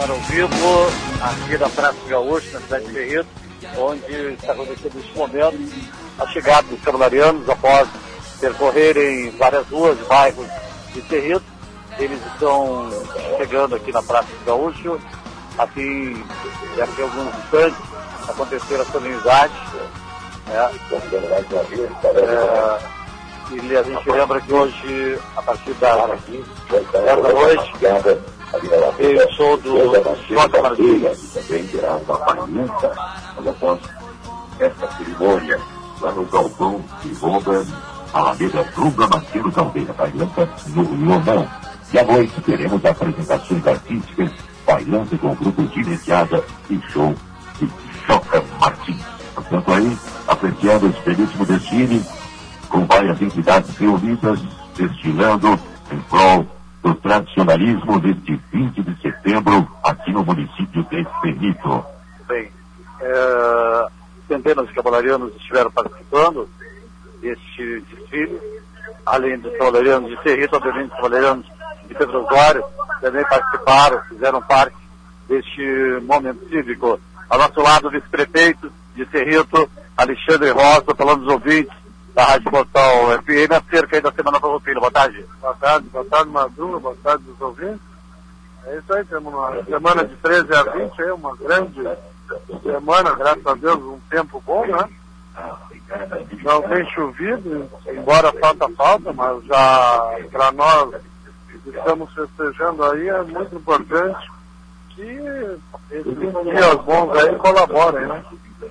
ao vivo aqui da Praça Gaúcha, na cidade de Cerrito, onde está acontecendo neste momento a chegada dos cavalarianos após percorrerem várias ruas e bairros de Cerrito. Eles estão chegando aqui na Praça Gaúcha, assim, daqui a alguns instantes acontecer a solenidade. E a gente lembra que hoje, a partir das 10 da noite, tem o show do Joca Martins. Também terá uma bagunça, após esta cerimônia, lá no galpão de ronda, a Alameda Druga Martins Aldeia Bailanta, no Lomão. E à noite teremos apresentações artísticas, bailando com o grupo de Iniciada e show de Joca Martins. Portanto, aí, apreciando esse belíssimo desfile, com várias entidades reunidas, desfilando em prol do tradicionalismo deste 20 de setembro, aqui no município de Cerrito. Bem, centenas de cavalarianos estiveram participando deste desfile, além dos cavalarianos de Cerrito, obviamente os cavalarianos de Pedro Osório também participaram, fizeram parte deste momento cívico. Ao nosso lado, o vice-prefeito de Cerrito, Alexandre Rosa, falando dos ouvintes da Rádio Portal FM, acerca aí da Semana Farroupilha. Boa tarde. Boa tarde, Madruga, boa tarde dos ouvintes. É isso aí, temos uma semana de 13 a 20, aí, uma grande semana, graças a Deus, um tempo bom, né? Não tem chovido, embora falta, mas já para nós que estamos festejando aí, é muito importante que esses dias bons aí colaborem, né?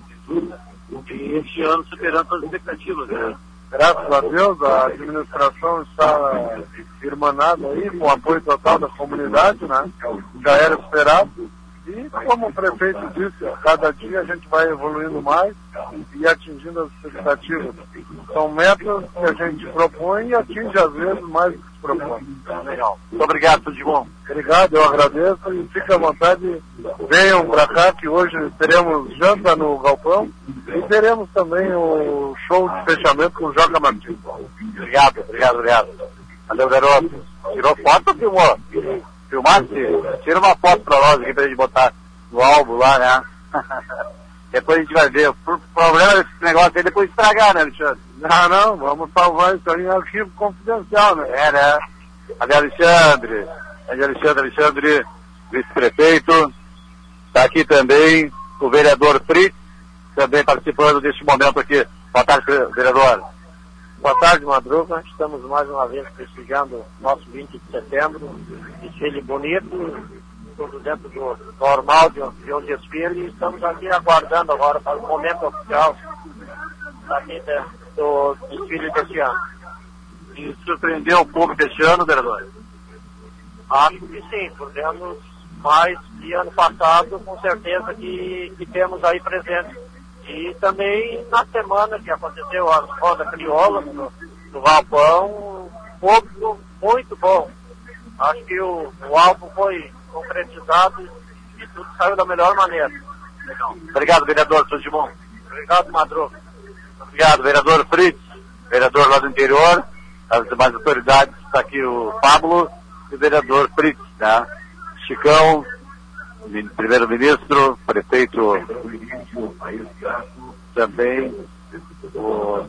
E este ano superando as expectativas, né? Graças a Deus, a administração está irmanada aí, com o apoio total da comunidade, né? Já era esperado. E, como o prefeito disse, cada dia a gente vai evoluindo mais e atingindo as expectativas. São metas que a gente propõe e atinge, às vezes, mais do que se propõe. Legal. Muito obrigado, tudo de bom. Obrigado, eu agradeço e fique à vontade. Venham para cá, que hoje teremos janta no galpão e teremos também o show de fechamento com o Joca Martins. Obrigado. Valeu, garoto. Tirou foto ou filmou? Filmasse? Tira uma foto pra nós aqui pra gente botar no álbum lá, né? Depois a gente vai ver. O problema desse negócio aí é depois estragar, né, Alexandre? Não, vamos salvar isso aí em arquivo confidencial, né? Né? Cadê Alexandre? Alexandre, vice-prefeito. Está aqui também o vereador Fritz, também participando deste momento aqui. Boa tarde, vereador. Boa tarde, Madruga. Estamos mais uma vez prestigiando nosso 20 de setembro. Desfile bonito, tudo dentro do normal de um desfile. Estamos aqui aguardando agora para o momento oficial aqui do desfile deste ano. E surpreendeu o povo deste ano, vereador? Acho que sim, podemos mais que ano passado, com certeza que temos aí presente. E também na semana que aconteceu a roda crioula no galpão, público muito bom. Acho que o álbum foi concretizado e tudo saiu da melhor maneira. Legal. Obrigado, vereador, tudo de bom. Obrigado, Madruga. Obrigado, vereador Fritz, vereador lá do interior, as demais autoridades, está aqui o Pablo e o vereador Fritz, né? Chicão, primeiro-ministro, prefeito também, o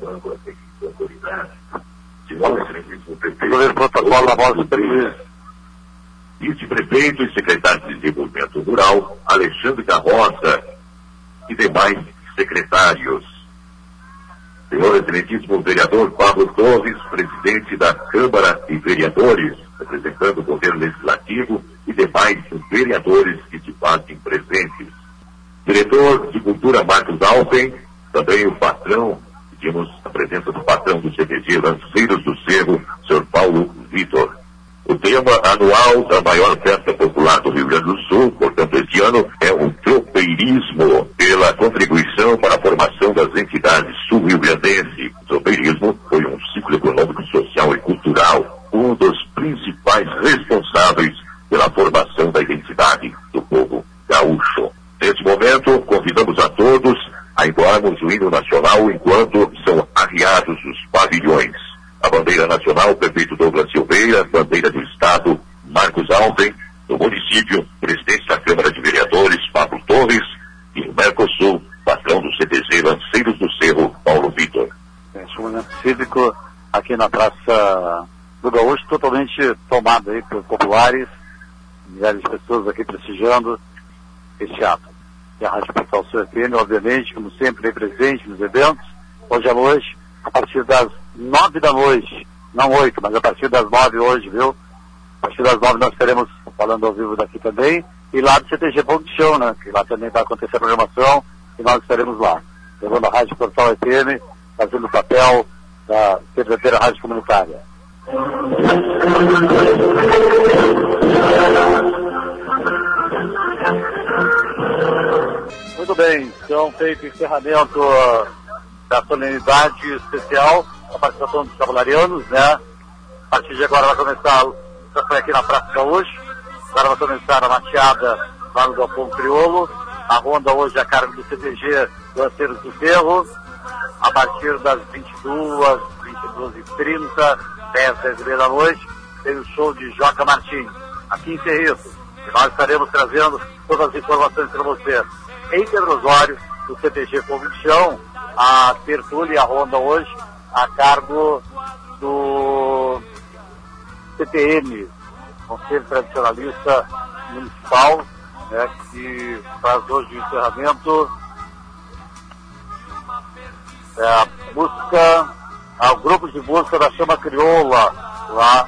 protocolo da voz do vice-prefeito e secretário de Desenvolvimento Rural, Alexandre da Roça, e demais secretários. Senhor excelentíssimo vereador Pablo Torres, presidente da Câmara de Vereadores, representando o Poder Legislativo, e demais vereadores que se fazem presentes. Diretor de Cultura Marcos Alpen, também o patrão, pedimos a presença do patrão do CTG Lanceiros do Cerro, Sr. Paulo Vitor. O tema anual da maior festa popular do Rio Grande do Sul, portanto, este ano, é o tropeirismo, pela contribuição para a formação das entidades sul-rio-grandense. O tropeirismo foi um ciclo econômico, social e cultural, um dos principais responsáveis pela formação da identidade do povo gaúcho. Neste momento, convidamos a todos a entoarmos o hino nacional enquanto são arriados os pavilhões. A bandeira nacional, prefeito Douglas Silveira, bandeira do Estado, Marcos Alpen, do município, domingo, aqui na Praça do Gaúcho, totalmente tomada aí por populares, milhares de pessoas aqui prestigiando este ato. E a Rádio Portal Sul FM, obviamente, como sempre, aí presente nos eventos, hoje à noite, a partir das 9 da noite, não 8, mas a partir das 9 hoje, viu? A partir das 9 nós estaremos falando ao vivo daqui também, e lá do CTG Ponto de Chão, né? Que lá também vai acontecer a programação, e nós estaremos lá, levando a Rádio Portal FM, fazendo o papel da verdadeira rádio comunitária. Muito bem, então feito o encerramento da solenidade especial, a participação dos cavalarianos, né? A partir de agora vai começar, já foi aqui na Praça Gaúcho, agora vai começar a mateada lá no Galpão Crioulo, a ronda hoje a cargo do CTG do Aceiros do Ferro, a partir das 22h30, 10h30 da noite, tem o show de Joca Martins, aqui em Cerrito. E nós estaremos trazendo todas as informações para você. Em Pedro Osório, do CTG Fogo de Chão, a tertúlia e a ronda hoje a cargo do CTM, Conselho Tradicionalista Municipal, né, que faz hoje o encerramento, o grupo de busca da Chama Crioula, lá,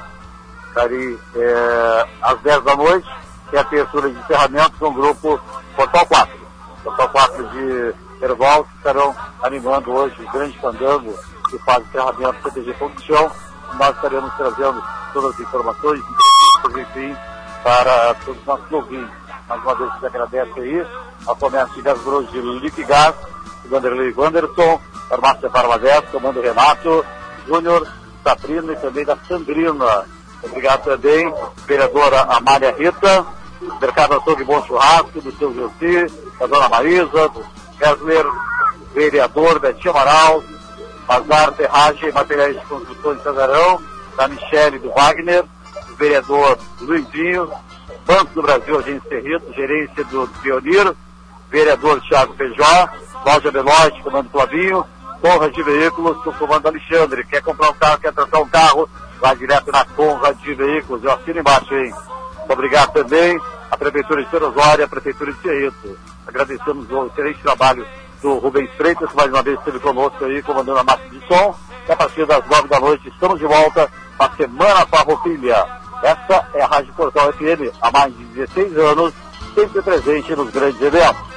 às 10 da noite, que é a abertura de encerramento com o grupo Portal 4. Portal 4 de Erval, que estarão animando hoje o grande fandango que faz o encerramento do CTG Fogo de Chão. Nós estaremos trazendo todas as informações, entrevistas, enfim, para todos os nossos ouvintes. Mais uma vez, se agradece aí ao comércio de gás grosso de Liquigás, o Vanderlei Wanderson, Farmácia Farmavest, comando Renato, Júnior, Sabrina e também da Sandrina. Obrigado também, vereadora Amália Rita, Mercado Açougue Bom Churrasco, do seu Gelsi, da dona Marisa, do Kessler, vereador Betinho Amaral, Bazar Ferragem e Materiais de Construção de Cesarão, da Michele do Wagner, o vereador Luizinho, Banco do Brasil, Agência Cerrito, gerência do Pionir, vereador Thiago Feijó, Loja Veloz, comando Flavinho, Conrad de Veículos, com o comando Alexandre. Quer comprar um carro, quer trocar um carro, vai direto na Conrad de Veículos. Eu assino embaixo, hein? Muito obrigado também à Prefeitura de Pedro Osório e à Prefeitura de Cerrito. Agradecemos o excelente trabalho do Rubens Freitas, que mais uma vez esteve conosco aí, comandando a massa de som. E a partir das 9 da noite estamos de volta para a Semana Farroupilha. Essa é a Rádio Portal FM, há mais de 16 anos, sempre presente nos grandes eventos.